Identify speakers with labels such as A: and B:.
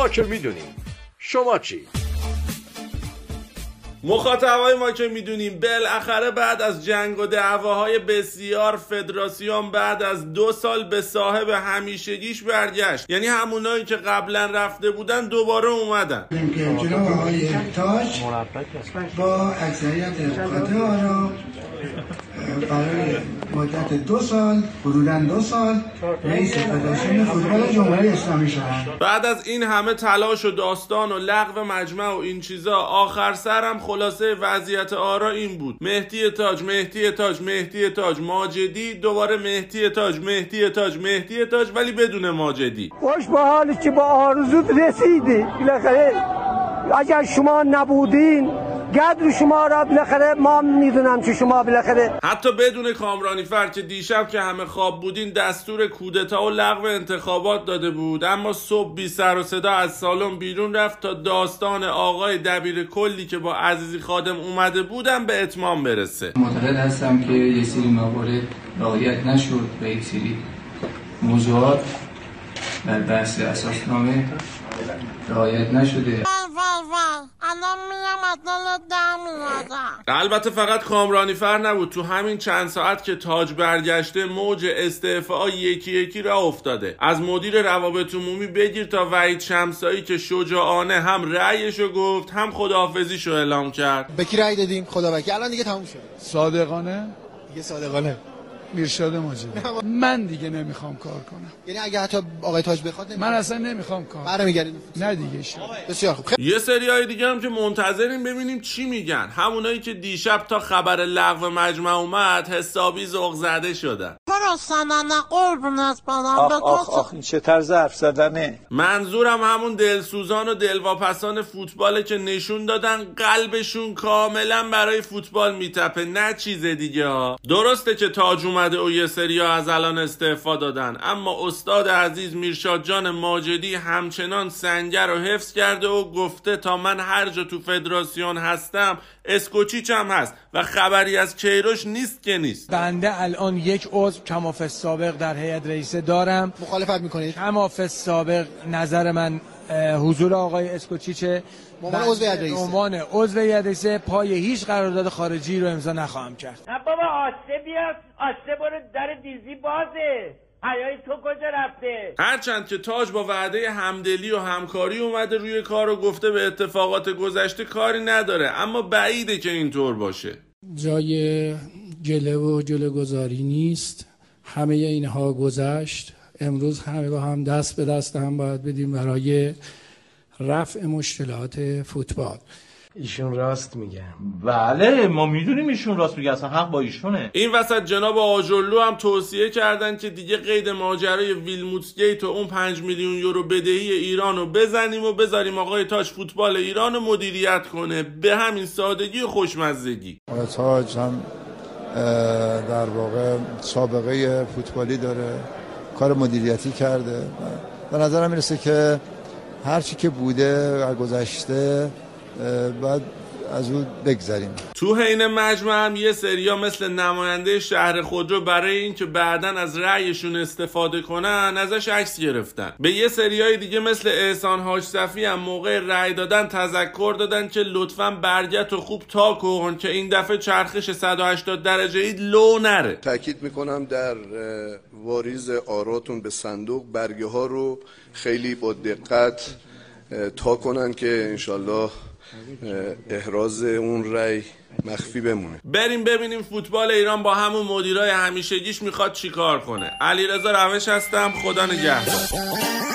A: ما که میدونیم، شما چی؟
B: مخاطبای ما که میدونیم بالاخره بعد از جنگ و دعواهای بسیار فدراسیون بعد از 2 سال به صاحب همیشگیش برگشت. یعنی همونایی که قبلا رفته بودن دوباره اومدن.
C: جناب آقای تاج با اکثریت قاطع آرا برای مدت 2 سال حدوداً 2 سال رئیس فدراسیون فوتبال جمهوری اسلامی شدند.
B: بعد از این همه تلاش و داستان و لغو مجمع و این چیزا، آخر سرم خلاصه وضعیت آرا این بود: مهدی تاج، مهدی تاج، مهدی تاج، ماجدی، دوباره مهدی تاج، مهدی تاج، مهدی تاج، ولی بدون ماجدی.
D: خوش به حالی که با آرزوت رسیدی. بالاخره اگر شما نبودین قدر شما را بالاخره ما میدونم که شما بالاخره
B: حتی بدون کامرانیفر که دیشب که همه خواب بودین دستور کودتا و لغو انتخابات داده بود، اما صبح بی سر و صدا از سالن بیرون رفت تا داستان آقای دبیر کلی که با عزیزی خادم اومده بودن به اتمام برسه.
E: معتقد هستم که یه سری موارد رعایت نشد و یک سری موضوعات در بحث اساسنامه رعایت نشده.
B: البته فقط کامرانیفر نبود، تو همین چند ساعت که تاج برگشته موج استعفا یکی یکی را افتاده. از مدیر روابط عمومی بگیر تا وحید شمسایی که شجاعانه هم رأیشو گفت هم خداحافظیشو اعلام کرد.
F: به کی رأی دادیم؟ خدا وکیل. الان دیگه تموم شد.
G: صادقانه؟
F: دیگه صادقانه.
G: میرشاد ماجدی. من دیگه نمیخوام کار کنم.
F: یعنی اگه حتی آقای تاج بخواد
G: من اصلا نمیخوام کار.
F: برمیگردیم.
G: نه دیگه.
F: بسیار خوب.
B: یه سریای دیگه هم که منتظریم ببینیم چی میگن. همونایی که دیشب تا خبر لغو مجمع اومد حسابی ذوق زده شدن.
H: آخ این چه طرز حرف زدنه.
B: منظورم همون دلسوزان و دلواپسان فوتباله که نشون دادن قلبشون کاملا برای فوتبال میتپه، نه چیز دیگه ها. درسته که تاج اومده و یه سریا از الان استعفا دادن، اما استاد عزیز میرشاد جان ماجدی همچنان سنگر رو حفظ کرده و گفته تا من هر جا تو فدراسیون هستم اسکوچیچ هم هست و خبری از کیروش نیست که نیست.
I: بنده الان یک عضو کمافه سابق در هیئت رئیسه دارم.
F: مخالفت میکنید؟
I: کمافه سابق نظر من حضور آقای اسکوچیچه عنوان عضو هیئت رئیسه پای هیچ قرارداد خارجی رو امضا نخواهم کرد.
J: نه بابا آسته بیاد، آسته برو در دیزی بازه. حیای تو کجا رفته؟
B: هرچند که تاج با وعده همدلی و همکاری اومده روی کار و گفته به اتفاقات گذشته کاری نداره، اما بعیده که اینطور باشه.
K: جای گله و جلوگذاری نیست. همه اینها گذشت. امروز همه با هم دست به دست هم باید بدیم برای رفع مشکلات فوتبال.
L: ایشون راست میگن.
H: بله ما میدونیم ایشون راست میگه، اصلا حق با ایشونه.
B: این وسط جناب آجرلو هم توصیه کردن که دیگه قید ماجرای ویلموتس گیت و اون 5 میلیون یورو بدهی ایران رو بزنیم و بذاریم آقای تاج فوتبال ایران رو مدیریت کنه، به همین سادگی و خوشمزگی.
M: آقای تاج هم در واقع سابقه فوتبالی داره، کار مدیریتی کرده. به نظرم میرسه که هرچی که بوده گذشته باید از اون بگذریم.
B: تو حین مجمع هم یه سریا مثل نماینده شهر خودرو برای اینکه بعدن از رأیشون استفاده کنن ازش عکس گرفتن. به یه سریای دیگه مثل احسان حاج صفی هم موقع رأی دادن تذکر دادن که لطفاً برگت و خوب تا کن که این دفعه چرخش 180 درجه ای لو نره.
N: تاکید میکنم در واریز آراتون به صندوق برگه ها رو خیلی با دقت تا کنن که انشالله احراز اون رأی مخفی بمونه.
B: بریم ببینیم فوتبال ایران با همون مدیرای همیشگیش میخواد چی کار کنه. علیرضا روش هستم، خدا نگهدار.